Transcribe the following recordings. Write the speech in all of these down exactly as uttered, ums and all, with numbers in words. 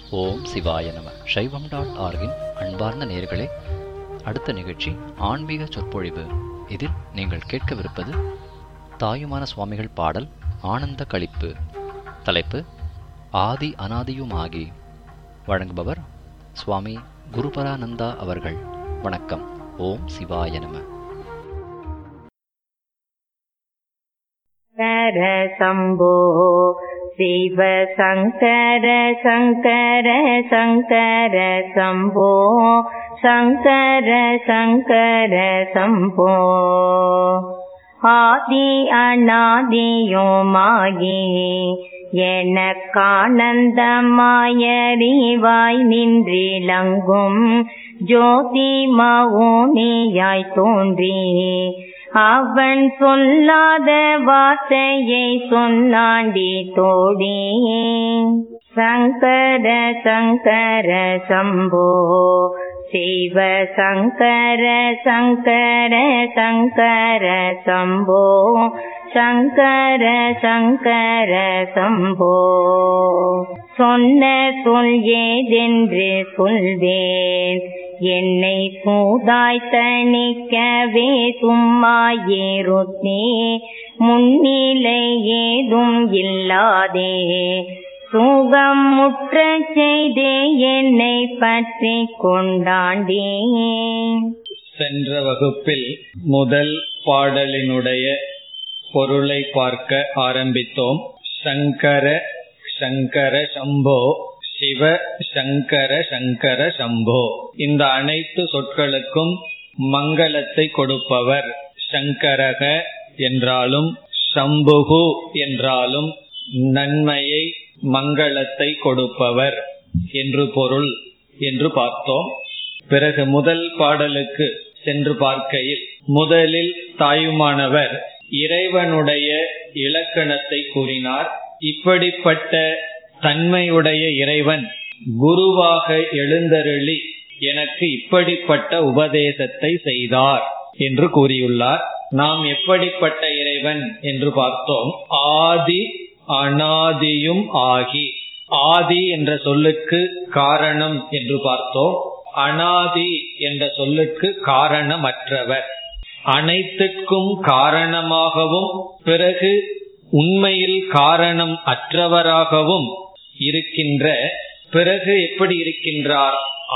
ஓம் சிவாய நம. சைவம் டாட் ஆர்கின் அன்பார்ந்த நேயர்களே, அடுத்த நிகழ்ச்சி ஆன்மீக சொற்பொழிவு. இதில் நீங்கள் கேட்கவிருப்பது தாயுமான சுவாமிகள் பாடல் ஆனந்த களிப்பு. தலைப்பு ஆதி அனாதியுமாகி. வழங்குபவர் சுவாமி குருபரானந்தா அவர்கள். வணக்கம். ஓம் சிவாய நம. சம்போ சிவ சங்கர சங்கர சங்கர சம்போ சங்கர சங்கர சம்போ. ஆதி அநாதியுமாகி எனக்கானந்தமாயறிவாய் நின்றிலங்கும் ஜோதி மௌனியாய் தோன்றி அவன் சொல்லாத வார்த்தையை சொன்னாண்டி தோடி. சங்கர சங்கர சம்போ சிவ சங்கர சங்கர சங்கர சம்போ சங்கர சங்கர சம்போ. சொன்ன சொல் ஏதென்று சொல்வேன், என்னை சூதாய் தணிக்கவே சும்மாயிருத்தே. முன்னிலை ஏதும் இல்லாதே சுகம் முற்ற செய்தே என்னை பற்றி கொண்டாண்டே. சென்ற வகுப்பில் முதல் பாடலினுடைய பொருளை பார்க்க ஆரம்பித்தோம். சங்கர சங்கர சம்போ சிவ சங்கர சங்கர சம்போ. இந்த அனைத்து சொற்களுக்கும் மங்களத்தை கொடுப்பவர் சங்கரக என்றாலும் சம்புகு என்றாலும் நன்மையை மங்களத்தை கொடுப்பவர் என்று பொருள் என்று பார்த்தோம். பிறகு முதல் பாடலுக்கு சென்று பார்க்கையில் முதலில் தாயுமானவர் இறைவனுடைய இலக்கணத்தை கூறினார். இப்படிப்பட்ட தன்மையுடைய இறைவன் குருவாக எழுந்தருளி எனக்கு இப்படிப்பட்ட உபதேசத்தை செய்தார் என்று கூறியுள்ளார். நாம் எப்படிப்பட்ட இறைவன் என்று பார்த்தோம். ஆதி அனாதியும் ஆகி. ஆதி என்ற சொல்லுக்கு காரணம் என்று பார்த்தோம். அனாதி என்ற சொல்லுக்கு காரணமற்றவர், அனைத்துக்கும் காரணமாகவும் பிறகு உண்மையில் காரணம் அற்றவராகவும் இருக்கின்ற, பிறகு எப்படி இருக்கின்றார்?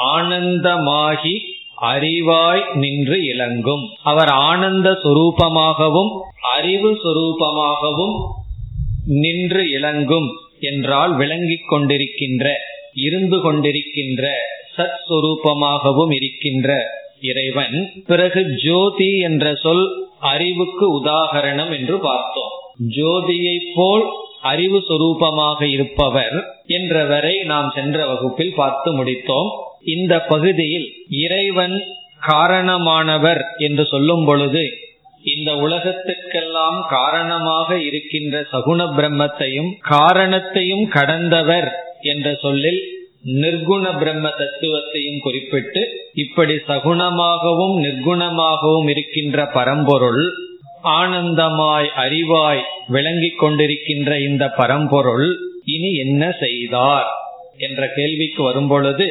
ஆனந்தமாகி அறிவாய் நின்று இலங்கும். அவர் ஆனந்த சொரூபமாகவும் அறிவு சொரூபமாகவும் நின்று இலங்கும் என்றால் விளங்கிக் கொண்டிருக்கின்ற, இருந்து கொண்டிருக்கின்ற, சத் சொரூபமாகவும் இருக்கின்ற இறைவன். பிறகு ஜோதி என்ற சொல் அறிவுக்கு உதாகரணம் என்று பார்த்தோம். ஜோதியை போல் அறிவு சொரூபமாக இருப்பவர் என்றவரை நாம் சென்ற வகுப்பில் பார்த்து முடித்தோம். இந்த பகுதியில் இறைவன் காரணமானவர் என்று சொல்லும் பொழுது இந்த உலகத்துக்கெல்லாம் காரணமாக இருக்கின்ற சகுண பிரம்மத்தையும் காரணத்தையும் கடந்தவர் என்ற சொல்லில் நிர்குண பிரம்ம தத்துவத்தையும் குறிப்பிட்டு, இப்படி சகுணமாகவும் நிர்குணமாகவும் இருக்கின்ற பரம்பொருள், ஆனந்தமாய் அறிவாய் விளங்கிக் கொண்டிருக்கின்ற இந்த பரம்பொருள் இனி என்ன செய்தார் என்ற கேள்விக்கு வரும்பொழுது,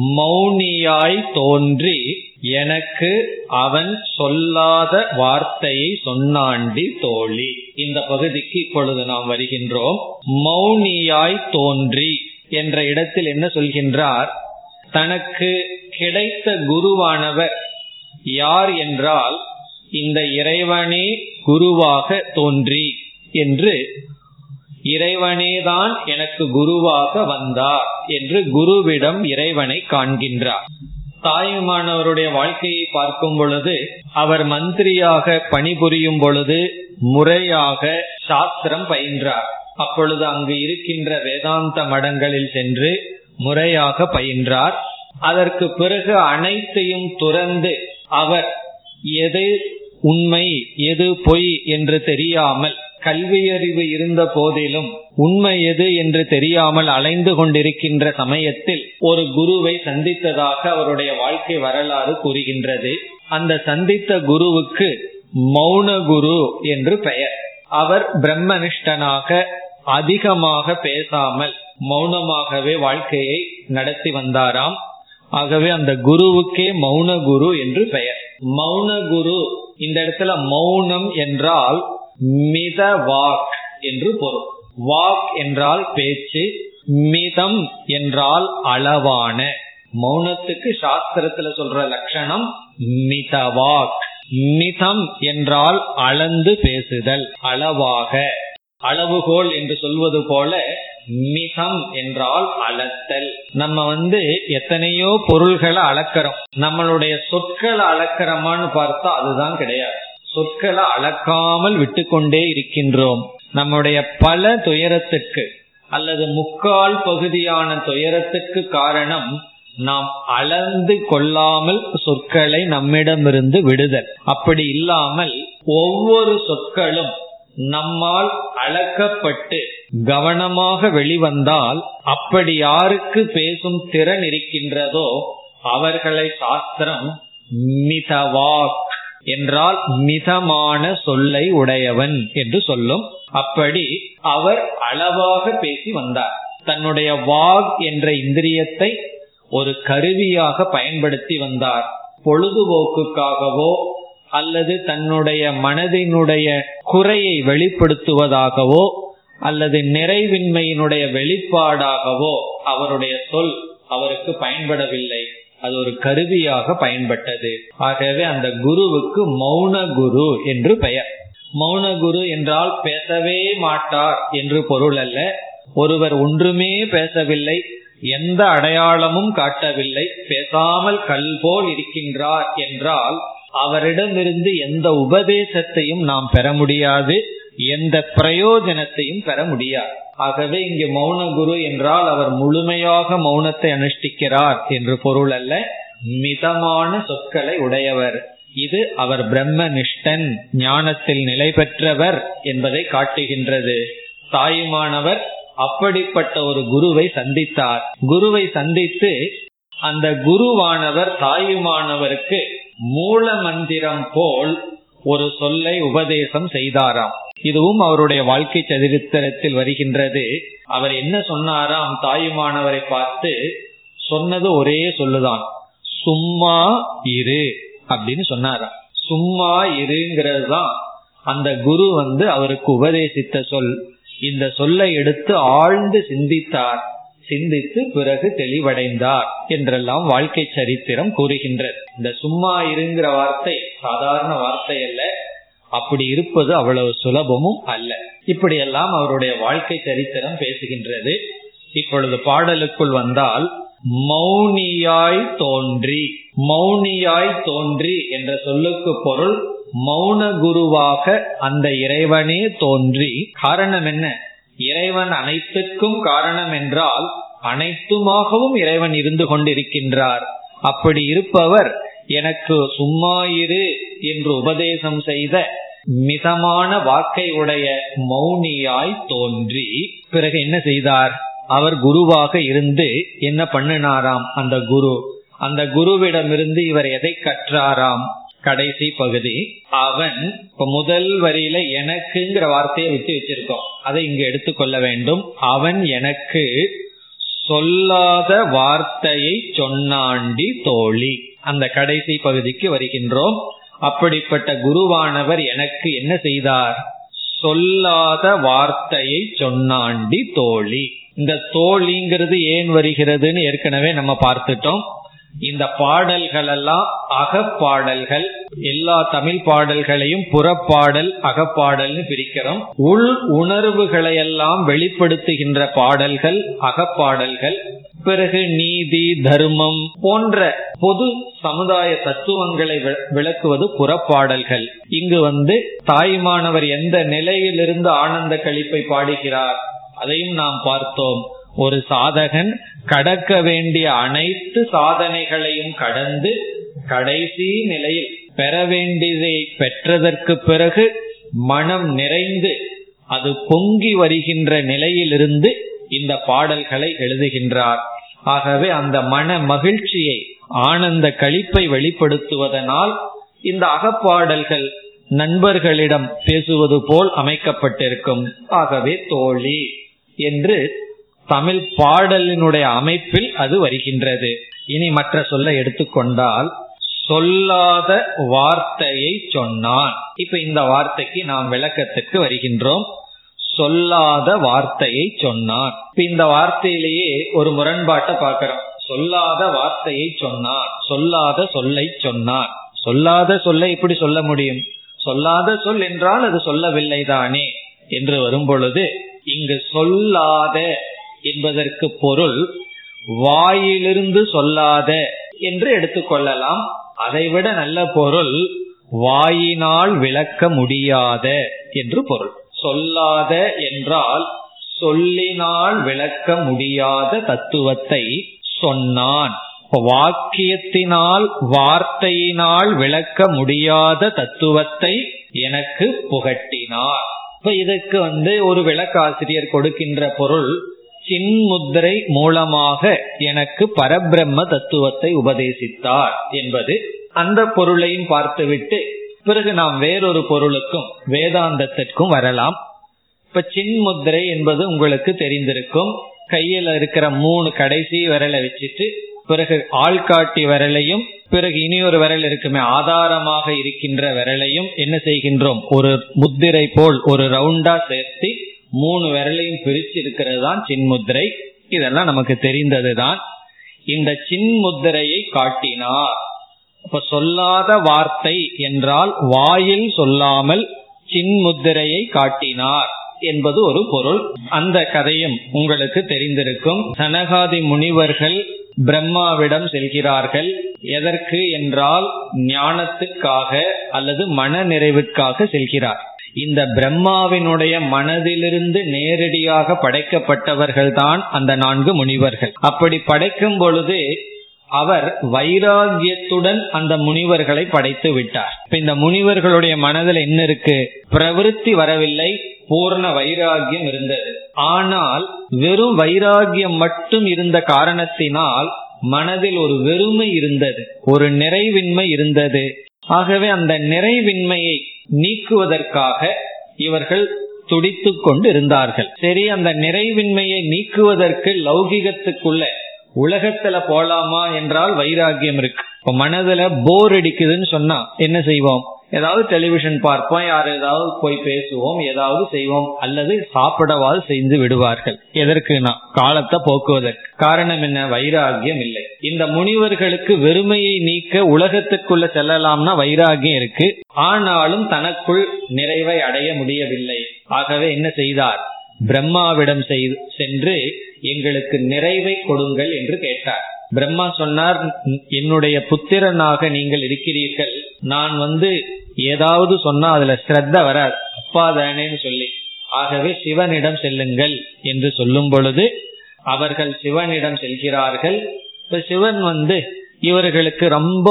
மௌனியாய் தோன்றி எனக்கு அவன் சொல்லாத வார்த்தையை சொன்னாண்டி தோழி. இந்த பகுதிக்கு இப்பொழுது நாம் வருகின்றோம். மௌனியாய் தோன்றி என்ற இடத்தில் என்ன சொல்கின்றார்? தனக்கு கிடைத்த குருவானவர் யார் என்றால் இந்த இறைவனே குருவாக தோன்றி என்று, இறைவனேதான் எனக்கு குருவாக வந்தார் என்று குருவிடம் இறைவனை காண்கின்றார். தாயுமானவருடைய வாழ்க்கையை பார்க்கும் பொழுது அவர் மந்திரியாக பணிபுரியும் பொழுது முறையாக சாஸ்திரம் பயின்றார். அப்பொழுது அங்கு இருக்கின்ற வேதாந்த மடங்களில் சென்று முறையாக பயின்றார். அதற்கு பிறகு அனைத்தையும் துறந்து அவர் எது உண்மை எது பொய் என்று தெரியாமல், கல்வியறிவு இருந்த போதிலும் உண்மை எது என்று தெரியாமல் அலைந்து கொண்டிருக்கின்ற சமயத்தில் ஒரு குருவை சந்தித்ததாக அவருடைய வாழ்க்கை வரலாறு கூறுகின்றது. அந்த சந்தித்த குருவுக்கு மௌன குரு என்று பெயர். அவர் பிரம்மனிஷ்டனாக அதிகமாக பேசாமல் மௌனமாகவே வாழ்க்கையை நடத்தி வந்தாராம். ஆகவே அந்த குருவுக்கே மௌன குரு என்று பெயர். மௌன குரு, இந்த இடத்துல மௌனம் என்றால் மித வாக் என்று பொருள். வாக் என்றால் பேச்சு, மிதம் என்றால் அளவான. மௌனத்துக்கு சாஸ்திரத்துல சொல்ற லட்சணம் மிதவாக். மிதம் என்றால் அளந்து பேசுதல், அளவாக. அளவுகோல் என்று சொல்வது போல மிதம் என்றால் அளத்தல். நம்ம வந்து எத்தனையோ பொருள்களை அளக்கிறோம், நம்மளுடைய சொற்களை அளக்கிறோமான்னு பார்த்தா அதுதான் கிடையாது. சொற்களை அளக்காமல் விட்டு கொண்டே இருக்கின்றோம். நம்முடைய பல துயரத்துக்கு அல்லது முக்கால் பகுதியான துயரத்துக்கு காரணம் நாம் அளந்து கொள்ளாமல் சொற்களை நம்மிடமிருந்து விடுதல். அப்படி இல்லாமல் ஒவ்வொரு சொற்களும் நம்மால் அளக்கப்பட்டு கவனமாக வெளிவந்தால், அப்படி யாருக்கு பேசும் திறன் இருக்கின்றதோ அவர்களை சாஸ்திரம் மிதவாக் என்றால் மிதமான சொல்லை உடையவன் என்று சொல்லும். அப்படி அவர் அளவாக பேசி வந்தார். தன்னுடைய வாக் என்ற இந்திரியத்தை ஒரு கருவியாக பயன்படுத்தி வந்தார். பொழுதுபோக்குக்காகவோ அல்லது தன்னுடைய மனதினுடைய குறையை வெளிப்படுத்துவதாகவோ அல்லது நிறைவின்மையினுடைய வெளிப்பாடாகவோ அவருடைய சொல் அவருக்கு பயன்படவில்லை. அது ஒரு கருவியாக பயன்பட்டது. ஆகவே அந்த குருவுக்கு மௌன குரு என்று பெயர். மௌன குரு என்றால் பேசவே மாட்டார் என்று பொருள் அல்ல. ஒருவர் ஒன்றுமே பேசவில்லை, எந்த அடையாளமும் காட்டவில்லை, பேசாமல் கல் போல் இருக்கின்றார் என்றால் அவரிடமிருந்து எந்த உபதேசத்தையும் நாம் பெற முடியாது, எந்த பிரயோஜனத்தையும் பெற முடியாது. ஆகவே இங்கு மௌன குரு என்றால் அவர் முழுமையாக மௌனத்தை அனுஷ்டிக்கிறார் என்று பொருள் அல்ல, மிதமான சொற்களை உடையவர். இது அவர் பிரம்மனிஷ்டன், ஞானத்தில் நிலை பெற்றவர் என்பதை காட்டுகின்றது. தாயுமானவர் அப்படிப்பட்ட ஒரு குருவை சந்தித்தார். குருவை சந்தித்து அந்த குருவானவர் தாயுமானவருக்கு மூல மந்திரம் போல் ஒரு சொல்லை உபதேசம் செய்தாராம். இதுவும் அவருடைய வாழ்க்கை சரித்திரத்தில் வருகின்றது. அவர் என்ன சொன்னாராம், தாயுமானவரை பார்த்து சொன்னது ஒரே சொல்லுதான், சும்மா இரு அப்படின்னு சொன்னாராம். சும்மா இருங்கிறது தான் அந்த குரு வந்து அவருக்கு உபதேசித்த சொல். இந்த சொல்லை எடுத்து ஆழ்ந்து சிந்தித்தார், சிந்தித்து பிறகு தெளிவடைந்தார் என்றெல்லாம் வாழ்க்கை சரித்திரம் கூறுகின்றது. இந்த சும்மா இருங்கிற வார்த்தை சாதாரண வார்த்தை அல்ல, அப்படி இருப்பது அவ்வளவு சுலபமும் அல்ல. இப்படியெல்லாம் அவருடைய வாழ்க்கை சரித்திரம் பேசுகின்றது. இப்பொழுது பாடலுக்குள் வந்தால், மௌனியாய் தோன்றி. மௌனியாய் தோன்றி என்ற சொல்லுக்கு பொருள் மௌன குருவாக அந்த இறைவனே தோன்றி. காரணம் என்ன? இறைவன் அனைத்துக்கும் காரணம் என்றால் அனைத்துமாகவும் இறைவன் இருந்து கொண்டிருக்கின்றார். அப்படி இருப்பவர் எனக்கு சும்மா இரு என்று உபதேசம் செய்த மிதமான வாக்கை உடைய மௌனியாய் தோன்றி. பிறகு என்ன செய்தார்? அவர் குருவாக இருந்து என்ன பண்ணினாராம்? அந்த குரு அந்த குருவிடமிருந்து இவர் எதை கற்றாராம்? கடைசி பகுதி, அவன் இப்ப முதல் வரியில எனக்குங்கிற வார்த்தையை விட்டு வச்சிருக்கோம், அதை இங்க எடுத்துக்கொள்ள வேண்டும். அவன் எனக்கு சொல்லாத வார்த்தையை சொன்னாண்டி தோழி. அந்த கடைசி பகுதிக்கு வருகின்றோம். அப்படிப்பட்ட குருவானவர் எனக்கு என்ன செய்தார்? சொல்லாத வார்த்தையை சொன்னாண்டி தோழி. இந்த தோழிங்கிறது ஏன் வருகிறதுன்னு ஏற்கனவே நம்ம பார்த்துட்டோம். இந்த பாடல்கள் எல்லாம் அகப்பாடல்கள். எல்லா தமிழ் பாடல்களையும் புறப்பாடல் அகப்பாடல்னு பிரிக்கிறோம். உள் உணர்வுகளை எல்லாம் வெளிப்படுத்துகின்ற பாடல்கள் அகப்பாடல்கள். பிறகு நீதி தர்மம் போன்ற பொது சமுதாய தத்துவங்களை விளக்குவது புறப்பாடல்கள். இங்கு வந்து தாயுமானவர் எந்த நிலையிலிருந்து ஆனந்த களிப்பை பாடுகிறார் அதையும் நாம் பார்த்தோம். ஒரு சாதகன் கடக்க வேண்டிய அனைத்து சாதனைகளையும் கடந்து கடைசி நிலையில் பெற வேண்டியதை பெற்றதற்கு பிறகு மனம் நிறைந்து அது பொங்கி வருகின்ற நிலையிலிருந்து இந்த பாடல்களை எழுதுகின்றார். ஆகவே அந்த மன மகிழ்ச்சியை ஆனந்த களிப்பை வெளிப்படுத்துவதனால் இந்த அகப்பாடல்கள் நண்பர்களிடம் பேசுவது போல் அமைக்கப்பட்டிருக்கும். ஆகவே தோழி என்று தமிழ் பாடலினுடைய அமைப்பில் அது வருகின்றது. இனி மற்ற சொல்ல எடுத்துக்கொண்டால், சொல்லாத வார்த்தையை சொன்னான். இப்ப இந்த வார்த்தைக்கு நாம் விளக்கத்துக்கு வருகின்றோம். சொல்லாத வார்த்தையை சொன்னான். இப்ப இந்த வார்த்தையிலேயே ஒரு முரண்பாட்டை பார்க்கிறோம். சொல்லாத வார்த்தையை சொன்னான், சொல்லாத சொல்லை சொன்னான். சொல்லாத சொல்லை எப்படி சொல்ல முடியும்? சொல்லாத சொல் என்றால் அது சொல்லவில்லை தானே என்று வரும் பொழுது, இங்கு சொல்லாத என்பதற்கு பொருள் வாயிலிருந்து சொல்லாத என்று எடுத்துக்கொள்ளலாம். அதைவிட நல்ல பொருள் வாயினால் விளக்க முடியாத என்று பொருள். சொல்லாத என்றால் சொல்லினால் விளக்க முடியாத தத்துவத்தை சொன்னான். வாக்கியத்தினால் வார்த்தையினால் விளக்க முடியாத தத்துவத்தை எனக்கு புகட்டினார். இப்ப இதுக்கு வந்து ஒரு விளக்காசிரியர் கொடுக்கின்ற பொருள், சின்முத்திரை மூலமாக எனக்கு பரபிரம்ம தத்துவத்தை உபதேசித்தார் என்பது. அந்த பொருளையும் பார்த்துவிட்டு பிறகு நாம் வேறொரு பொருளுக்கும் வேதாந்தத்திற்கும் வரலாம். இப்ப சின்முத்திரை என்பது உங்களுக்கு தெரிந்திருக்கும். கையில இருக்கிற மூணு கடைசி விரலை வச்சுட்டு பிறகு ஆள்காட்டி விரலையும் பிறகு இனி ஒரு விரல் இருக்குமே ஆதாரமாக இருக்கின்ற விரலையும் என்ன செய்கின்றோம், ஒரு முத்திரை போல் ஒரு ரவுண்டா சேர்த்து மூணு விரலையும் பிரிச்சு இருக்கிறது தான் சின்முத்திரை. இதெல்லாம் நமக்கு தெரிந்ததுதான். இந்த சின்முத்திரையை காட்டினார். இப்ப சொல்லாத வார்த்தை என்றால் வாயில் சொல்லாமல் சின்முத்திரையை காட்டினார் என்பது ஒரு பொருள். அந்த கதையும் உங்களுக்கு தெரிந்திருக்கும். சனகாதி முனிவர்கள் பிரம்மாவிடம் செல்கிறார்கள். எதற்கு என்றால் ஞானத்துக்காக அல்லது மன நிறைவுக்காக செல்கிறார். இந்த பிரம்மாவினுடைய மனதிலிருந்து நேரடியாக படைக்கப்பட்டவர்கள் தான் அந்த நான்கு முனிவர்கள். அப்படி படைக்கும் பொழுது அவர் வைராகியத்துடன் அந்த முனிவர்களை படைத்து விட்டார். இப்ப இந்த முனிவர்களுடைய மனதில் என்ன இருக்கு? பிரவிற்த்தி வரவில்லை, பூர்ண வைராகியம் இருந்தது. ஆனால் வெறும் வைராகியம் மட்டும் இருந்த காரணத்தினால் மனதில் ஒரு வெறுமை இருந்தது, ஒரு நிறைவின்மை இருந்தது. ஆகவே அந்த நிறைவின்மையை நீக்குவதற்காக இவர்கள் துடித்து கொண்டு இருந்தார்கள். சரி, அந்த நிறைவின்மையை நீக்குவதற்கு லௌகிகத்துக்குள்ள உலகத்துல போலாமா என்றால் வைராகியம் இருக்கு. இப்ப மனதுல போர் அடிக்குதுன்னு சொன்னா என்ன செய்வோம்? ஏதாவது டெலிவிஷன் பார்ப்போம், யார் ஏதாவது போய் பேசுவோம், ஏதாவது செய்வோம், அல்லது சாப்பிடவாது செஞ்சு விடுவார்கள். எதற்குனா காலத்தை போக்குவதற்கு. காரணம் என்ன? வைராகியம் இல்லை. இந்த முனிவர்களுக்கு வெறுமையை நீக்க உலகத்துக்குள்ள செல்லலாம்னா வைராகியம் இருக்கு. ஆனாலும் தனக்குள் நிறைவை அடைய முடியவில்லை. ஆகவே என்ன செய்தார்? பிரம்மாவிடம் சென்று எங்களுக்கு நிறைவை கொடுங்கள் என்று கேட்டார். பிரம்மா சொன்னார், என்னுடைய புத்திரனாக நீங்கள் இருக்கிறீர்கள், நான் வந்து ஏதாவது சொன்னா அதுல ஸ்ரத்த வராது, அப்பா தானேன்னு சொல்லி, ஆகவே சிவனிடம் செல்லுங்கள் என்று சொல்லும் பொழுது அவர்கள் சிவனிடம் செல்கிறார்கள். இப்ப சிவன் வந்து இவர்களுக்கு ரொம்ப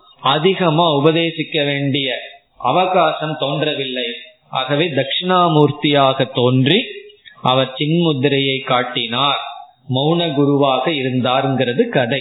அதிகமா உபதேசிக்க வேண்டிய அவகாசம் தோன்றவில்லை. ஆகவே தட்சிணாமூர்த்தியாக தோன்றி அவர் சின்முத்திரையை காட்டினார், மௌன குருவாக இருந்தார்ங்கிறது கதை.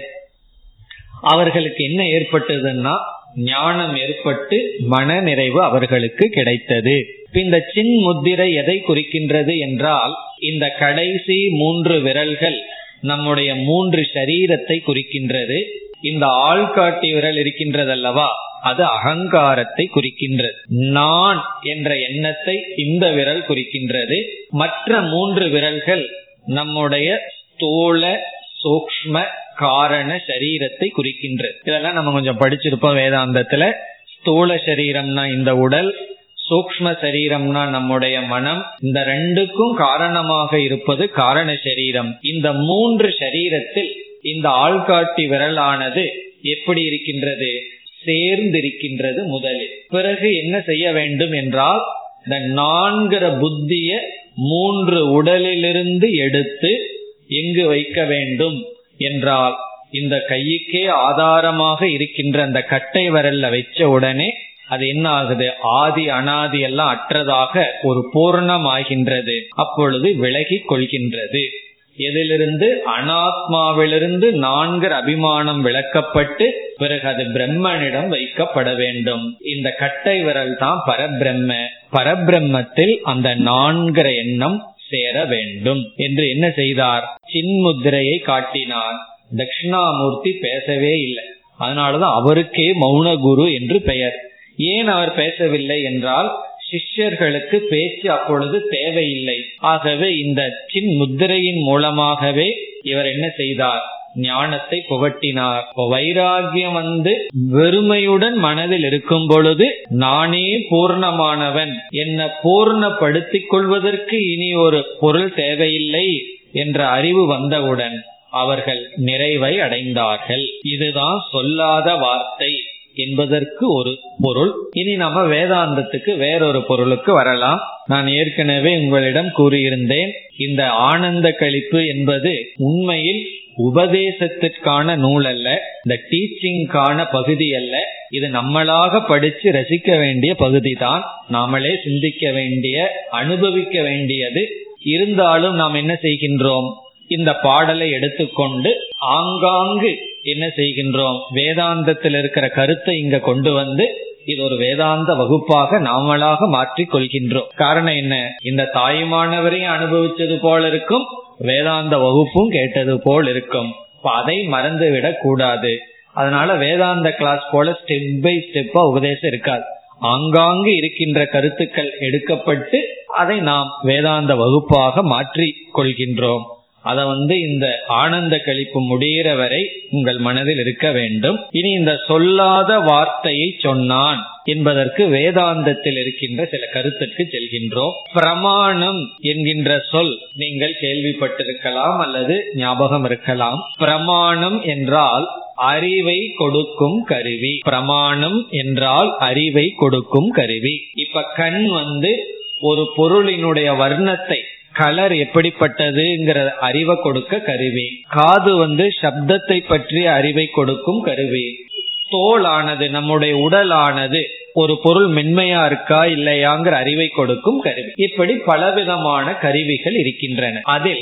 அவர்களுக்கு என்ன ஏற்பட்டதுன்னா ஞானம் ஏற்பட்டு மன நிறைவு அவர்களுக்கு கிடைத்தது. இந்த சின்முத்திரை எதை குறிக்கின்றது என்றால், இந்த கடைசி மூன்று விரல்கள் நம்முடைய மூன்று சரீரத்தை குறிக்கின்றது. இந்த ஆள்காட்டி விரல் இருக்கின்றது அல்லவா, அது அகங்காரத்தை குறிக்கின்றது. நான் என்ற எண்ணத்தை இந்த விரல் குறிக்கின்றது. மற்ற மூன்று விரல்கள் நம்முடைய ஸ்தூல சூக்ஷ்ம காரண சரீரத்தை குறிக்கின்றது. இதெல்லாம் நம்ம கொஞ்சம் படிச்சிருப்போம் வேதாந்தத்துல. ஸ்தூல சரீரம்னா இந்த உடல், சூக்ஷ்ம சரீரம்னா நம்முடைய மனம். இந்த ரெண்டுக்கும் காரணமாக இருப்பது காரண சரீரம். இந்த மூன்று சரீரத்தில் இந்த ஆள்காட்டி விரலானது எப்படி இருக்கின்றது? சேர்ந்திருக்கின்றது முதலில். பிறகு என்ன செய்ய வேண்டும் என்றால், இந்த நான்கிற புத்திய மூன்று உடலிலிருந்து எடுத்து எங்கு வைக்க வேண்டும் என்றால், இந்த கையுக்கே ஆதாரமாக இருக்கின்ற அந்த கட்டை விரல்ல வச்ச உடனே அது என்ன ஆகுது? ஆதி அனாதி எல்லாம் அற்றதாக ஒரு பூர்ணம் ஆகின்றது. அப்பொழுது விலகி கொள்கின்றது. எதிலிருந்து? அனாத்மாவிலிருந்து நான்கு அபிமானம் விளக்கப்பட்டு பிறகு அது பிரம்மனிடம் வைக்கப்பட வேண்டும். இந்த கட்டை விரல் தான் பரபிரம்ம. பரபிரம்மத்தில் அந்த நான்கிற எண்ணம் சேர வேண்டும் என்று என்ன செய்தார்? சின்முத்திரையை காட்டினார். தட்சிணாமூர்த்தி பேசவே இல்லை. அதனாலதான் அவருக்கே மௌன குரு என்று பெயர். ஏன் அவர் பேசவில்லை என்றால் சிஷ்யர்களுக்கு பேச்சு அப்பொழுது தேவையில்லை. ஆகவே இந்த சின் முத்திரையின் மூலமாகவே இவர் என்ன செய்தார்? ஞானத்தை புகட்டினார். வைராகியம் வந்து வெறுமையுடன் மனதில் இருக்கும் பொழுது நானே பூர்ணமானவன், என்னை பூர்ணப்படுத்திக் கொள்வதற்கு இனி ஒரு பொருள் தேவையில்லை என்ற அறிவு வந்தவுடன் அவர்கள் நிறைவை அடைந்தார்கள். இதுதான் சொல்லாத வார்த்தை என்பதற்கு ஒரு பொருள். இனி நம்ம வேதாந்தத்துக்கு வேறொரு பொருளுக்கு வரலாம். நான் ஏற்கனவே உங்களிடம் கூறியிருந்தேன், இந்த ஆனந்த களிப்பு என்பது உண்மையில் உபதேசத்திற்கான நூல் அல்ல, இந்த டீச்சிங்கான பகுதி அல்ல. இது நம்மளாக படிச்சு ரசிக்க வேண்டிய பகுதி தான், நாமளே சிந்திக்க வேண்டிய, அனுபவிக்க வேண்டியது. இருந்தாலும் நாம் என்ன செய்கின்றோம்? இந்த பாடலை எடுத்துக்கொண்டு ஆங்காங்கு என்ன செய்கின்றோம்? வேதாந்தத்தில் இருக்கிற கருத்தை இங்க கொண்டு வந்து இது ஒரு வேதாந்த வகுப்பாக நாமளாக மாற்றிக் கொள்கின்றோம். காரணம் என்ன? இந்த தாயுமானவரையும் அனுபவிச்சது போல இருக்கும், வேதாந்த வகுப்பும் கேட்டது போல் இருக்கும். அதை மறந்து விடக் கூடாது. அதனால வேதாந்த கிளாஸ் போல ஸ்டெப் பை ஸ்டெப்பா உபதேசம் இருக்காது. ஆங்காங்கு இருக்கின்ற கருத்துக்கள் எடுக்கப்பட்டு அதை நாம் வேதாந்த வகுப்பாக மாற்றி கொள்கின்றோம். அத வந்து இந்த ஆனந்த கழிப்பு முடிகிற வரை உங்கள் மனதில் இருக்க வேண்டும். இனி இந்த சொல்லாத வார்த்தையை சொன்னான் என்பதற்கு வேதாந்தத்தில் இருக்கின்ற சில கருத்துக்கு செல்கின்றோம். பிரமாணம் என்கின்ற சொல் நீங்கள் கேள்விப்பட்டிருக்கலாம் அல்லது ஞாபகம் இருக்கலாம். பிரமாணம் என்றால் அறிவை கொடுக்கும் கருவி. பிரமாணம் என்றால் அறிவை கொடுக்கும் கருவி. இப்ப கண் வந்து ஒரு பொருளினுடைய வர்ணத்தை, கலர் எப்படிப்பட்டதுங்கிற அறிவை கொடுக்க கருவி. காது வந்து சப்தத்தை பற்றிய அறிவை கொடுக்கும் கருவி. தோலானது, நம்முடைய உடலானது ஒரு பொருள் மென்மையா இருக்கா இல்லையாங்கிற அறிவை கொடுக்கும் கருவி. இப்படி பலவிதமான கருவிகள் இருக்கின்றன. அதில்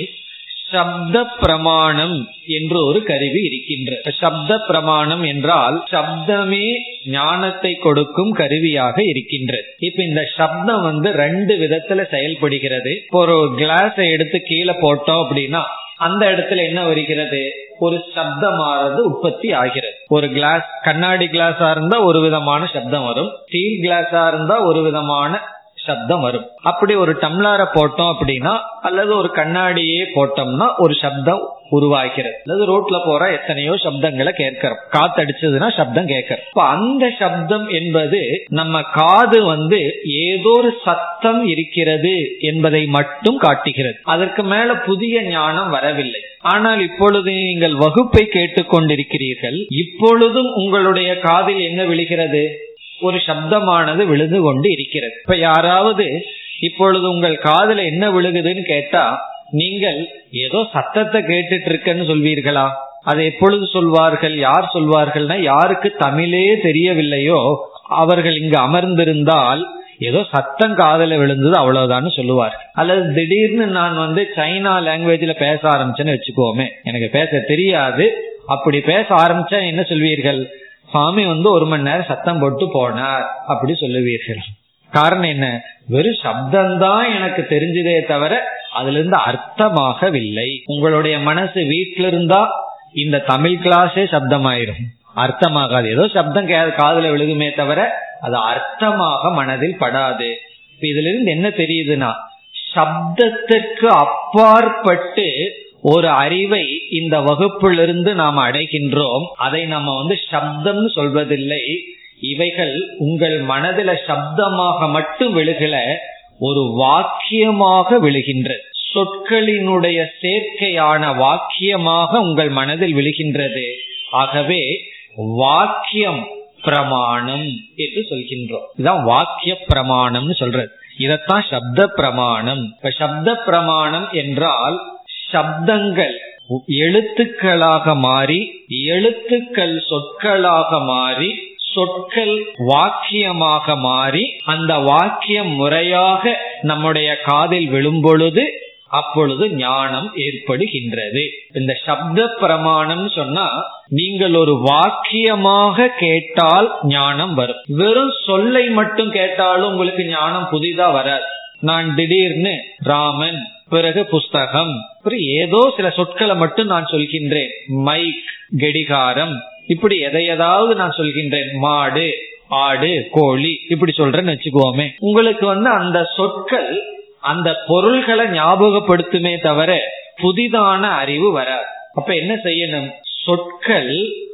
சப்த பிரமாணம் என்று ஒரு கருவி இருக்கின்ற. சப்த பிரமாணம் என்றால் சப்தமே ஞானத்தை கொடுக்கும் கருவியாக இருக்கின்றது. இப்ப இந்த சப்தம் வந்து ரெண்டு விதத்துல செயல்படுகிறது. இப்போ ஒரு கிளாஸை எடுத்து கீழே போட்டோம் அப்படின்னா அந்த இடத்துல என்ன வருகிறது? ஒரு சப்தமானது உற்பத்தி ஆகிறது. ஒரு கிளாஸ், கண்ணாடி கிளாஸா இருந்தா ஒரு விதமான சப்தம் வரும், ஸ்டீல் கிளாஸா இருந்தா ஒரு விதமான சப்தம் வரும். அப்படி ஒரு டம்ளரை போட்டோம் அப்படின்னா அல்லது ஒரு கண்ணாடியே போட்டோம்னா ஒரு சப்தம் உருவாகிறது. அல்லது ரோட்ல போற எத்தனையோ சப்தங்களை கேட்கிறோம். காத்தடிச்சதுன்னா சப்தம் கேட்கிறோம். இப்ப அந்த சப்தம் என்பது நம்ம காது வந்து ஏதோ ஒரு சத்தம் இருக்கிறது என்பதை மட்டும் காட்டுகிறது. அதற்கு மேல புதிய ஞானம் வரவில்லை. ஆனால் இப்பொழுது நீங்கள் வகுப்பை கேட்டுக்கொண்டிருக்கிறீர்கள். இப்பொழுதும் உங்களுடைய காதில் என்ன விழுகிறது? ஒரு சப்தமானது விழுந்து கொண்டு இருக்கிறது. இப்ப யாராவது இப்பொழுது உங்கள் காதுல என்ன விழுகுதுன்னு கேட்டா நீங்கள் ஏதோ சத்தத்தை கேட்டுட்டு இருக்கன்னு சொல்வீர்களா? அதை எப்பொழுது சொல்வார்கள்? யார் சொல்வார்கள்னா, யாருக்கு தமிழே தெரியவில்லையோ அவர்கள் இங்கு அமர்ந்திருந்தால் ஏதோ சத்தம் காதல விழுந்தது அவ்வளவுதான் சொல்லுவார்கள். அல்லது திடீர்னு நான் வந்து சைனா லாங்குவேஜ்ல பேச ஆரம்பிச்சேன்னு வச்சுக்கோமே, எனக்கு பேச தெரியாது, அப்படி பேச ஆரம்பிச்சா என்ன சொல்வீர்கள்? சுவாமி வந்து ஒரு மணி நேரம் சத்தம் போட்டு போனார் அப்படி சொல்லுவீர்கள். காரணம் என்ன? வெறும் சப்தம்தான் எனக்கு தெரிஞ்சதே தவிர அதுல இருந்து அர்த்தமாகவில்லை. உங்களுடைய மனசு வீட்டில இருந்தா இந்த தமிழ் கிளாஸே சப்தமாயிரும், அர்த்தமாகாது. ஏதோ சப்தம் காதுல விழுகுமே தவிர அது அர்த்தமாக மனதில் படாது. இதுல இருந்து என்ன தெரியுதுன்னா, சப்தத்திற்கு அப்பாற்பட்டு ஒரு அறிவை இந்த வகுப்பிலிருந்து நாம் அடைகின்றோம். அதை நம்ம வந்து சப்தம் சொல்வதில்லை. இவைகள் உங்கள் மனதில சப்தமாக மட்டும் விழுகல, ஒரு வாக்கியமாக விழுகின்றது. சொற்களினுடைய சேர்க்கையான வாக்கியமாக உங்கள் மனதில் விழுகின்றது. ஆகவே வாக்கியம் பிரமாணம் என்று சொல்கின்றோம். இதுதான் வாக்கிய பிரமாணம்னு சொல்றது. இதத்தான் சப்த பிரமாணம். இப்ப சப்த பிரமாணம் என்றால் சப்தங்கள் எழுத்துக்களாக மாறி, எழுத்துக்கள் சொற்களாக மாறி, சொற்கள் வாக்கியமாக மாறி, அந்த வாக்கியம் முறையாக நம்முடைய காதில் விழும் பொழுது அப்பொழுது ஞானம் ஏற்படுகின்றது. இந்த சப்த பிரமாணம் சொன்னா நீங்கள் ஒரு வாக்கியமாக கேட்டால் ஞானம் வரும். வெறும் சொல்லை மட்டும் கேட்டாலும் உங்களுக்கு ஞானம் புதிதா வராது. நான் திடீர்னு ராமன் பிறகு புஸ்தகம், ஏதோ சில சொற்களை மட்டும் நான் சொல்கின்றேன். மைக், கடிகாரம், இப்படி எதையதாவது நான் சொல்கின்றேன். மாடு, ஆடு, கோழி, இப்படி சொல்றேன்னு வச்சுக்குவோமே. உங்களுக்கு வந்து அந்த சொற்கள் அந்த பொருள்களை ஞாபகப்படுத்துமே தவிர புதிதான அறிவு வராது. அப்ப என்ன செய்யணும்? சொற்கள்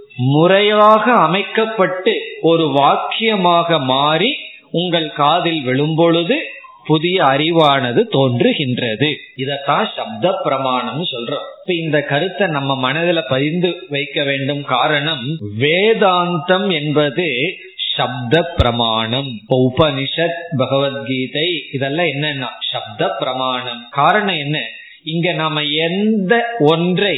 முறையாக அமைக்கப்பட்டு ஒரு வாக்கியமாக மாறி உங்கள் காதில் விழும்பொழுது புதிய அறிவானது தோன்றுகின்றது. இதத்தான் சப்த பிரமாணம் சொல்றோம். இப்ப இந்த கருத்தை நம்ம மனதில் பதிந்து வைக்க வேண்டும். காரணம், வேதாந்தம் என்பது சப்த பிரமாணம். உபனிஷத், பகவத்கீதை இதெல்லாம் என்னன்னா சப்த பிரமாணம். காரணம் என்ன? இங்க நாம எந்த ஒன்றை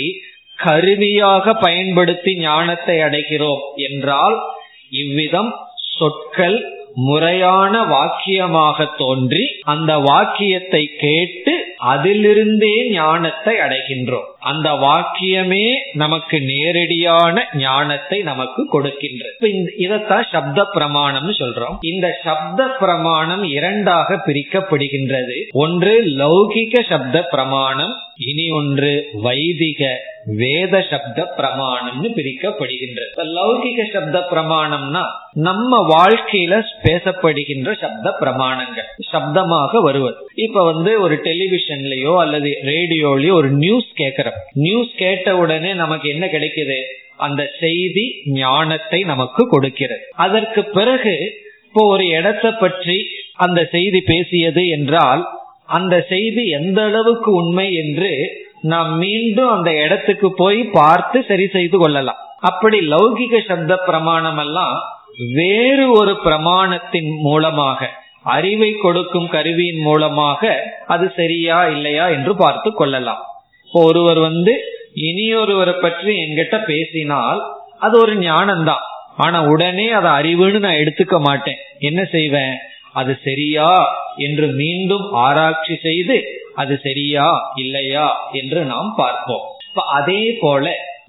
கருவியாக பயன்படுத்தி ஞானத்தை அடைகிறோம் என்றால், இவ்விதம் சொற்கள் முறையான வாக்கியமாக தோன்றி அந்த வாக்கியத்தை கேட்டு அதிலிருந்தே ஞானத்தை அடைகின்றோம். அந்த வாக்கியமே நமக்கு நேரடியான ஞானத்தை நமக்கு கொடுக்கின்றது. இதத்தான் சப்த பிரமாணம்னு சொல்றோம். இந்த சப்த பிரமாணம் இரண்டாக பிரிக்கப்படுகின்றது. ஒன்று லௌகிக சப்த பிரமாணம், இனி ஒன்று வைதிக வேத சப்த பிரமாணம்னு பிரிக்கப்படுகின்றது. லௌகிக சப்த பிரமாணம்னா நம்ம வாழ்க்கையில பேசப்படுகின்ற சப்த பிரமாணங்கள் சப்தமாக வருவது. இப்ப வந்து ஒரு டெலிவிஷன்லயோ அல்லது ரேடியோலயோ ஒரு நியூஸ் கேட்கிறோம். நியூஸ் கேட்ட உடனே நமக்கு என்ன கிடைக்குது? அந்த செய்தி ஞானத்தை நமக்கு கொடுக்கிறது. அதற்கு பிறகு இப்போ ஒரு இடத்தை பற்றி அந்த செய்தி பேசியது என்றால் அந்த செய்தி எந்த அளவுக்கு உண்மை என்று நாம் மீண்டும் அந்த இடத்துக்கு போய் பார்த்து சரி செய்து கொள்ளலாம். அப்படி லௌகிக சப்த பிரமாணம் எல்லாம் வேறு ஒரு பிரமாணத்தின் மூலமாக, அறிவை கொடுக்கும் கருவியின் மூலமாக அது சரியா இல்லையா என்று பார்த்து கொள்ளலாம். ஒருவர் வந்து இனியொருவரை பற்றி என்கிட்ட பேசினால் அது ஒரு ஞானம்தான். ஆனா உடனே அதை அறிவுன்னு நான் எடுத்துக்க மாட்டேன். என்ன செய்வேன்? அது சரியா என்று மீண்டும் ஆராய்ச்சி செய்து அது சரியா இல்லையா என்று நாம் பார்ப்போம். அதே போல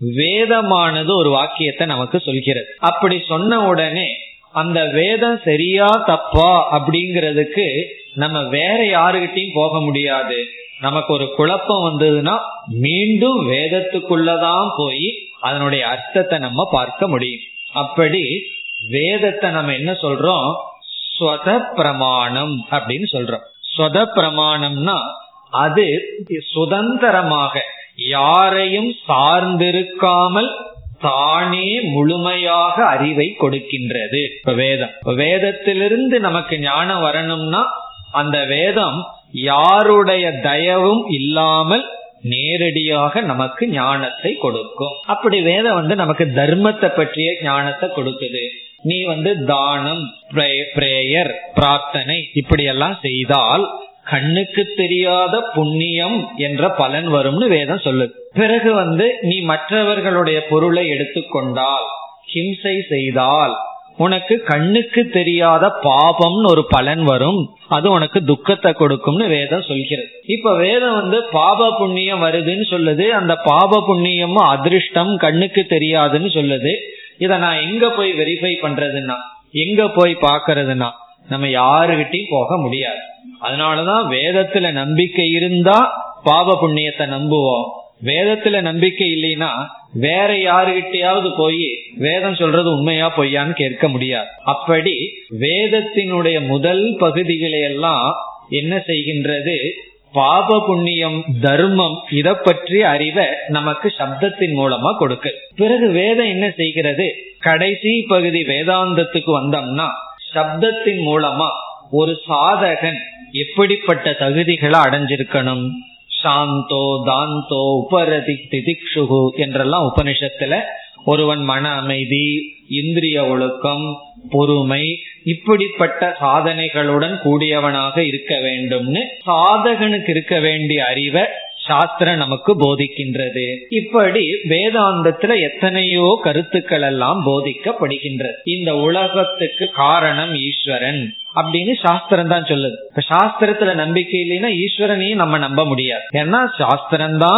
வேதமானது ஒரு வாக்கியத்தை நமக்கு சொல்கிறது. அப்படி சொன்ன உடனே அந்த வேதம் சரியா தப்பா அப்படிங்கிறதுக்கு நம்ம வேற யாருகிட்டையும் போக முடியாது. நமக்கு ஒரு குழப்பம் வந்ததுன்னா மீண்டும் வேதத்துக்குள்ளதான் போய் அதனுடைய அர்த்தத்தை நம்ம பார்க்க முடியும். அப்படி வேதத்தை நம்ம என்ன சொல்றோம்? ஸ்வத பிரமாணம் அப்படின்னு சொல்றோம். ஸ்வத பிரமாணம்னா அது சுதந்திரமாக யாரையும் சார்ந்திருக்காமல் தானே முழுமையாக அறிவை கொடுக்கின்றது. இப்ப வேதம், வேதத்திலிருந்து நமக்கு ஞானம் வரணும்னா அந்த வேதம் யாருடைய தயவும் இல்லாமல் நேரடியாக நமக்கு ஞானத்தை கொடுக்கும். அப்படி வேதம் வந்து நமக்கு தர்மத்தை பற்றிய ஞானத்தை கொடுக்குது. நீ வந்து தானம், பிரேயர், பிரார்த்தனை இப்படி எல்லாம் செய்தால் கண்ணுக்கு தெரியாத புண்ணியம் என்ற பலன் வரும்னு வேதம் சொல்லுது. பிறகு வந்து நீ மற்றவர்களுடைய பொருளை எடுத்துக்கொண்டால், ஹிம்சை செய்தால் உனக்கு கண்ணுக்கு தெரியாத பாபம்னு ஒரு பலன் வரும், அது உனக்கு துக்கத்தை கொடுக்கும்னு வேதம் சொல்கிறது. இப்ப வேதம் வந்து பாப புண்ணியம் வருதுன்னு சொல்லுது. அந்த பாப புண்ணியமும் அதிருஷ்டம் கண்ணுக்கு தெரியாதுன்னு சொல்லுது. இத நான் எங்க போய் வெரிஃபை பண்றதுன்னா, எங்க போய் பாக்கிறதுனா, நம்ம யாருகிட்டையும் போக முடியாது. அதனாலதான் வேதத்துல நம்பிக்கை இருந்தா பாப புண்ணியத்தை நம்புவோம். வேதத்துல நம்பிக்கை இல்லைன்னா வேற யாருகிட்டையாவது போய் வேதம் சொல்றது உண்மையா பொய்யான்னு கேட்க முடியாது. அப்படி வேதத்தினுடைய முதல் பகுதிகளை எல்லாம் என்ன செய்கின்றது? பாப புண்ணியம், தர்மம் இத பற்றி அறிவை நமக்கு சப்தத்தின் மூலமா கொடுக்கு. பிறகு வேதம் என்ன செய்கிறது? கடைசி பகுதி வேதாந்தத்துக்கு வந்தோம்னா சப்தத்தின் மூலமா ஒரு சாதகன் எப்படிப்பட்ட தகுதிகளை அடைஞ்சிருக்கணும், சாந்தோ தாந்தோ உபரதி திதிக்ஷுகு என்றெல்லாம் உபனிஷத்துல ஒருவன் மன அமைதி, இந்திரிய ஒழுக்கம், பொறுமை இப்படிப்பட்ட சாதனைகளுடன் கூடியவனாக இருக்க வேண்டும்னு சாதகனுக்கு இருக்க வேண்டிய அறிவை சாஸ்திரம் நமக்கு போதிக்கின்றது. இப்படி வேதாந்தத்துல எத்தனையோ கருத்துக்கள் எல்லாம் போதிக்கப்படுகின்றது. இந்த உலகத்துக்கு காரணம் ஈஸ்வரன் அப்படின்னு சாஸ்திரம் தான் சொல்லுது. இப்ப சாஸ்திரத்துல நம்பிக்கை இல்லைன்னா ஈஸ்வரனையும் நம்ம நம்ப முடியாது. ஏன்னா சாஸ்திரம் தான்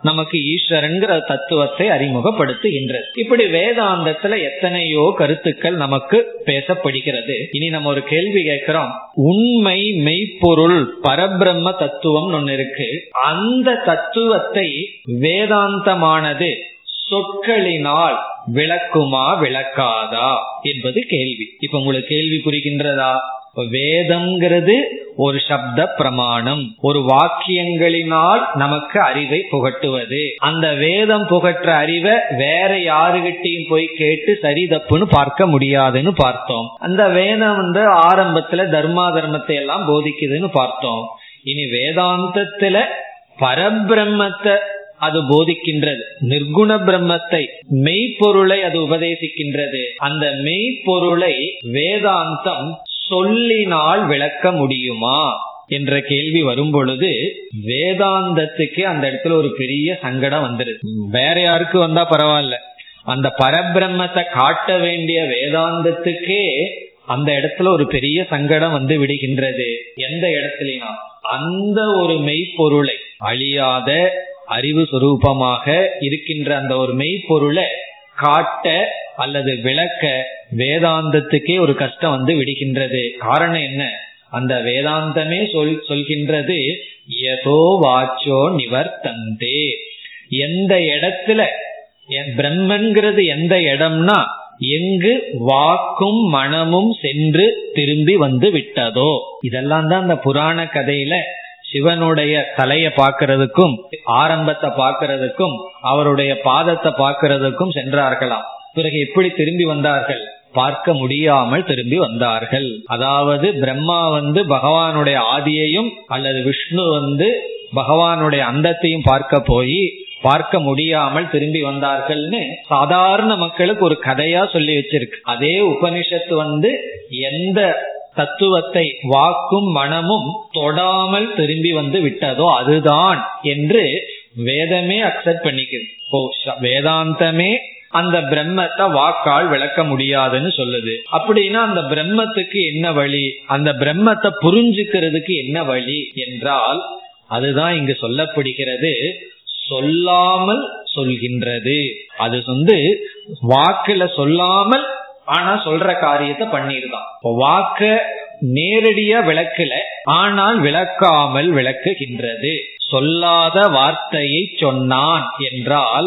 நமக்கு ஈஸ்வரன்கிற தத்துவத்தை அறிமுகப்படுத்துகின்றது. இப்படி வேதாந்தத்துல எத்தனையோ கருத்துக்கள் நமக்கு பேசப்படுகிறது. இனி நம்ம ஒரு கேள்வி கேட்கிறோம். உண்மை மெய்ப்பொருள் பரபிரம்ம தத்துவம் ஒன்னு இருக்கு. அந்த தத்துவத்தை வேதாந்தமானது சொற்களினால் விளக்குமா விளக்காதா என்பது கேள்வி. இப்ப உங்களுக்கு கேள்வி புரிகின்றதா? வேதம்ங்கிறது ஒரு சப்த பிரமாணம், ஒரு வாக்கியங்களினால் நமக்கு அறிவை புகட்டுவது. அந்த வேதம் புகற்ற அறிவை வேற யாருகிட்டையும் போய் கேட்டு சரி தப்புன்னு பார்க்க முடியாதுன்னு பார்த்தோம். அந்த வேதம் வந்து ஆரம்பத்துல தர்மா தர்மத்தை எல்லாம் போதிக்குதுன்னு பார்த்தோம். இனி வேதாந்தத்துல பரபிரம்மத்தை அது போதிக்கின்றது, நிர்குண பிரம்மத்தை, மெய்ப்பொருளை அது உபதேசிக்கின்றது. அந்த மெய்ப்பொருளை வேதாந்தம் சொல்லினால் விளக்க முடியுமா என்ற கேள்வி வரும் பொழுது வேதாந்தத்துக்கு அந்த இடத்துல ஒரு பெரிய சங்கடம் வந்துருது. வேற யாருக்கு வந்தா பரவாயில்ல, அந்த பரபிரம்மத்தை காட்ட வேண்டிய வேதாந்தத்துக்கே அந்த இடத்துல ஒரு பெரிய சங்கடம் வந்து விடுகின்றது. எந்த இடத்துலனா அந்த ஒரு மெய்ப்பொருளை, அழியாத அறிவு சுரூபமாக இருக்கின்ற அந்த ஒரு மெய்ப்பொருளை காட்ட அல்லது விளக்க வேதாந்தத்துக்கே ஒரு கஷ்டம் வந்து விடுகின்றது. காரணம் என்ன? அந்த வேதாந்தமே சொல் சொல்கின்றது யதோ வாச்சோ நிவர்த்தந்தே. எந்த இடத்துல பிரம்மன்கிறது எந்த இடம்னா எங்கு வாக்கும் மனமும் சென்று திரும்பி வந்து விட்டதோ. இதெல்லாம் தான் அந்த புராண கதையில சிவனுடைய தலைய பாக்கிறதுக்கும் ஆரம்பத்தை பாக்கிறதுக்கும் அவருடைய பாதத்தை பாக்கிறதுக்கும் சென்றார்களாம். பிறகு எப்படி திரும்பி வந்தார்கள்? பார்க்க முடியாமல் திரும்பி வந்தார்கள். அதாவது பிரம்மா வந்து பகவானுடைய ஆதியையும் அல்லது விஷ்ணு வந்து பகவானுடைய அந்தத்தையும் பார்க்க போய் பார்க்க முடியாமல் திரும்பி வந்தார்கள்னு சாதாரண மக்களுக்கு ஒரு கதையா சொல்லி வச்சிருக்கு. அதே உபனிஷத்து வந்து எந்த தத்துவத்தை வாக்கும் மனமும் தொடாமல் திரும்பி வந்து விட்டதோ அதுதான் என்று வேதமே அக்செப்ட் பண்ணிக்குது. ஓ, வேதாந்தமே அந்த பிரம்மத்தை வாக்கால் விளக்க முடியாதுன்னு சொல்லுது. அப்படின்னா அந்த பிரம்மத்துக்கு என்ன வழி? அந்த பிரம்மத்தை புரிஞ்சுக்கிறதுக்கு என்ன வழி என்றால் அதுதான் இங்கு சொல்லப்படுகிறது. சொல்லாமல் சொல்கின்றது. அது வந்து வாக்குல சொல்லாமல் ஆனா சொல்ற காரியத்தை பண்ணிருதான். வாக்க நேரடியா விளக்கல, ஆனால் விளக்காமல் விளக்குகின்றது. சொல்லாத வார்த்தையை சொன்னான் என்றால்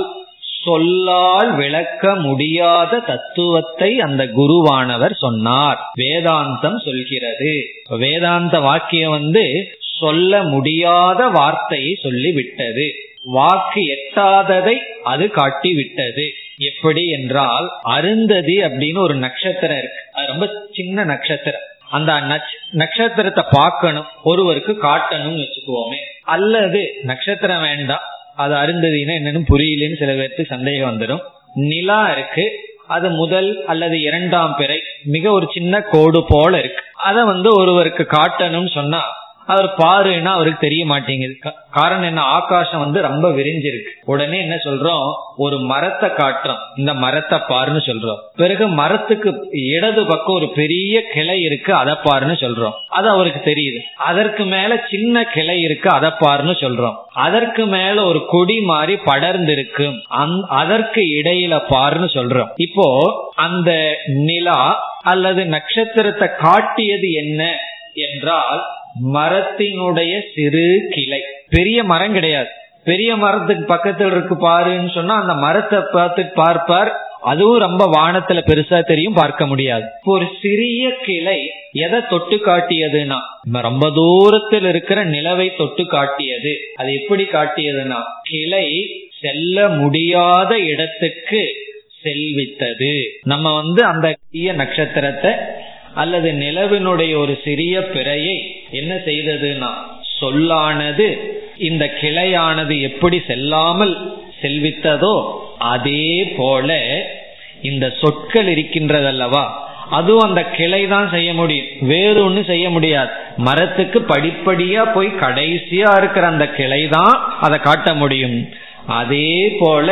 சொல்லால் விளக்க முடியாத தத்துவத்தை அந்த குருவானவர் சொன்னார். வேதாந்தம் சொல்கிறது. வேதாந்த வாக்கியம் வந்து சொல்ல முடியாத வார்த்தையை சொல்லி விட்டது. வாக்கு எட்டாததை அது காட்டி விட்டது. எப்படி என்றால் அருந்ததி அப்படின்னு ஒரு நட்சத்திரம் இருக்கு. அது ரொம்ப சின்ன நட்சத்திரம். அந்த நட்சத்திரத்தை பார்க்கணும், ஒருவருக்கு காட்டணும்னு வச்சுக்குவோமே. அல்லது நட்சத்திரம் வேண்டாம், அது அருந்ததினா என்னன்னு புரியலன்னு சில பேருக்கு சந்தேகம் வந்துடும். நிலா இருக்கு, அது முதல் அல்லது இரண்டாம் பிறை, மிக ஒரு சின்ன கோடு போல இருக்கு. அத வந்து ஒருவருக்கு காட்டணும்னு சொன்னா அவர் பாருன்னா அவருக்கு தெரிய மாட்டேங்குது. காரணம் என்ன? ஆகாசம் வந்து ரொம்ப விரிஞ்சிருக்கு. உடனே என்ன சொல்றோம்? ஒரு மரத்தை காட்டுறோம், இந்த மரத்தை பாருன்னு சொல்றோம். பிறகு மரத்துக்கு இடது பக்கம் ஒரு பெரிய கிளை இருக்கு, அதை பாருன்னு சொல்றோம். அது அவருக்கு தெரியுது. அதற்கு மேல சின்ன கிளை இருக்கு, அதை பாருன்னு சொல்றோம். அதற்கு மேல ஒரு கொடி மாதிரி படர்ந்து இருக்கு, அதற்கு இடையில பாருன்னு சொல்றோம். இப்போ அந்த நிலா அல்லது நட்சத்திரத்தை காட்டியது என்ன என்றால் மரத்தினுடைய சிறு கிளை. பெரிய மரம் கிடையாது. பெரிய மரத்துக்கு பக்கத்தில் இருக்கு பாருன்னு சொன்னா அந்த மரத்தை பார்த்து பார்ப்பார், அதுவும் ரொம்ப வானத்துல பெருசா தெரியும், பார்க்க முடியாது. ஒரு சிறிய கிளை எதை தொட்டு காட்டியதுன்னா ரொம்ப தூரத்தில் இருக்கிற நிலவை தொட்டு காட்டியது. அது எப்படி காட்டியதுன்னா கிளை செல்ல முடியாத இடத்துக்கு செல்வித்தது. நம்ம வந்து அந்த சிறிய நட்சத்திரத்தை அல்லது நிலவினுடைய ஒரு சிறிய பிறையை என்ன செய்ததுன்னா சொல்லானது இந்த கிளையானது எப்படி செல்லாமல் செல்வித்ததோ அதே போல இந்த சொற்கள் இருக்கின்றதல்லவா, அதுவும் அந்த கிளை தான் செய்ய முடியும், வேறு ஒண்ணு செய்ய முடியாது. மரத்துக்கு படிப்படியா போய் கடைசியா இருக்கிற அந்த கிளை தான் அதை காட்ட முடியும். அதே போல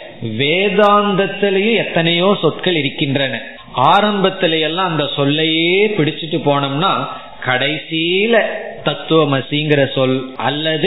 வேதாந்தத்திலேயும் எத்தனையோ சொற்கள் இருக்கின்றன. ஆரம்பத்தில எல்லாம் அந்த சொல்லையே பிடிச்சிட்டு போனோம்னா கடைசியில தத்துவமசிங்கிற சொல் அல்லது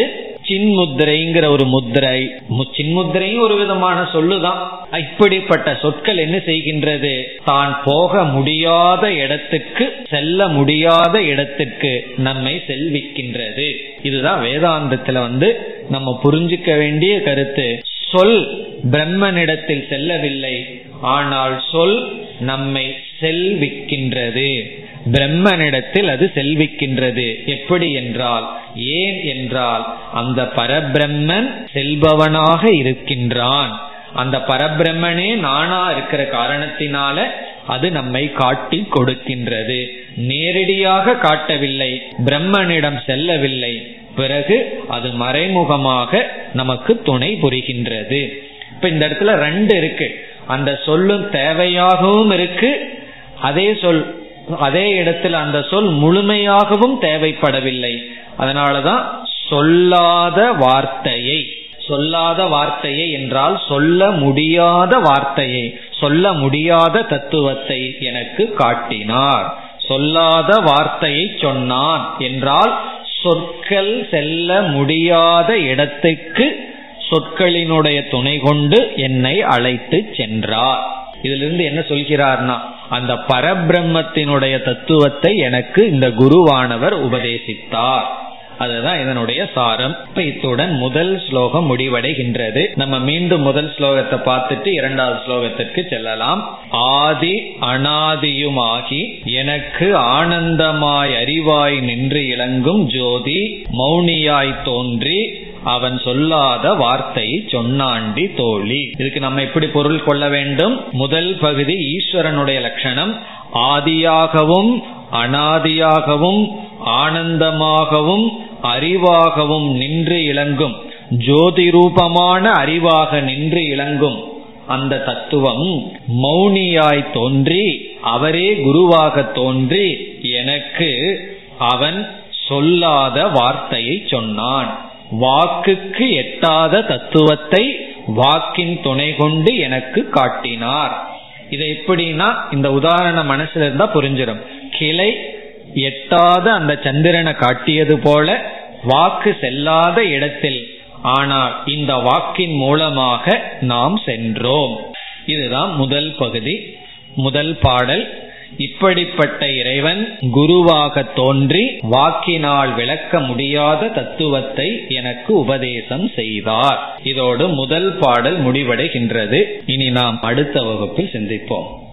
சின்முத்திரைங்கிற ஒரு முத்திரை, சின்முத்திரையும் ஒரு விதமான சொல்லுதான். இப்படிப்பட்ட சொற்கள் என்ன செய்கின்றது? தான் போக முடியாத இடத்துக்கு, செல்ல முடியாத இடத்துக்கு நம்மை செல்விக்கின்றது. இதுதான் வேதாந்தத்துல வந்து நம்ம புரிஞ்சுக்க வேண்டிய கருத்து. சொல் பிரம்மனிடத்தில் செல்லவில்லை, ஆனால் சொல் நம்மை செல்விக்கின்றது. பிரம்மனிடத்தில் அது செல்விக்கின்றது. எப்படி என்றால், ஏன் என்றால் அந்த பரபிரம்மன் செல்பவனாக இருக்கின்றான். அந்த பரபிரம்மனே நானா இருக்கிற காரணத்தினால அது நம்மை காட்டி கொடுக்கின்றது. நேரடியாக காட்டவில்லை, பிரம்மனிடம் செல்லவில்லை, பிறகு அது மறைமுகமாக நமக்கு துணை புரிகின்றது. இப்ப இந்த இடத்துல ரெண்டு இருக்கு. அந்த சொல்லும் தேவையாகவும் இருக்கு, அதே சொல் அதே இடத்துல அந்த சொல் முழுமையாகவும் தேவைப்படவில்லை. அதனாலதான் சொல்லாத வார்த்தையை, சொல்லாத வார்த்தையை என்றால் சொல்ல முடியாத வார்த்தையை, சொல்ல முடியாத தத்துவத்தை எனக்கு காட்டினார். சொல்லாத வார்த்தையை சொன்னான் என்றால் சொற்கள் செல்ல முடியாத இடத்துக்கு சொற்களினுடைய துணை கொண்டு என்னை அழைத்து சென்றார். இதிலிருந்து என்ன சொல்கிறார்னா, அந்த பரபிரம்மத்தினுடைய தத்துவத்தை எனக்கு இந்த குருவானவர் உபதேசித்தார். அதுதான் இதனுடைய சாரம். இப்ப இத்துடன் முதல் ஸ்லோகம் முடிவடைகின்றது. நம்ம மீண்டும் முதல் ஸ்லோகத்தை பார்த்துட்டு இரண்டாவது ஸ்லோகத்திற்கு செல்லலாம். ஆதி அனாதியுமாகி எனக்கு ஆனந்தமாய் அறிவாய் நின்று இளங்கும் ஜோதி மௌனியாய் தோன்றி அவன் சொல்லாத வார்த்தையை சொன்னாண்டி தோழி. இதுக்கு நம்ம எப்படி பொருள் கொள்ள வேண்டும்? முதல் பகுதி ஈஸ்வரனுடைய லட்சணம். ஆதியாகவும் அனாதியாகவும் ஆனந்தமாகவும் அறிவாகவும் நின்று இளங்கும், ஜோதி ரூபமான அறிவாக நின்று இளங்கும் அந்த தத்துவம் மௌனியாய் தோன்றி, அவரே குருவாக தோன்றி எனக்கு அவன் சொல்லாத வார்த்தையை சொன்னான். வாக்குக்கு எட்டாத தத்துவத்தை வாக்கின் துணை கொண்டு எனக்கு காட்டினார். இதை எப்படின்னா, இந்த உதாரணம் மனசுல இருந்தா புரிஞ்சிடும். கிளை எட்டாத அந்த சந்திரனை காட்டியது போல வாக்கு செல்லாத இடத்தில், ஆனால் இந்த வாக்கின் மூலமாக நாம் சென்றோம். இதுதான் முதல் பகுதி, முதல் பாடல். இப்படிப்பட்ட இறைவன் குருவாக தோன்றி வாக்கினால் விளக்க முடியாத தத்துவத்தை எனக்கு உபதேசம் செய்தார். இதோடு முதல் பாடல் முடிவடைகின்றது. இனி நாம் அடுத்த வகுப்பில் சிந்திப்போம்.